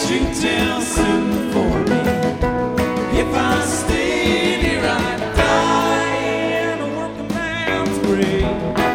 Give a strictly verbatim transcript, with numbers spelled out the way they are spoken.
you tell Sue for me? If I stayed here, I'd die in a working man's grave.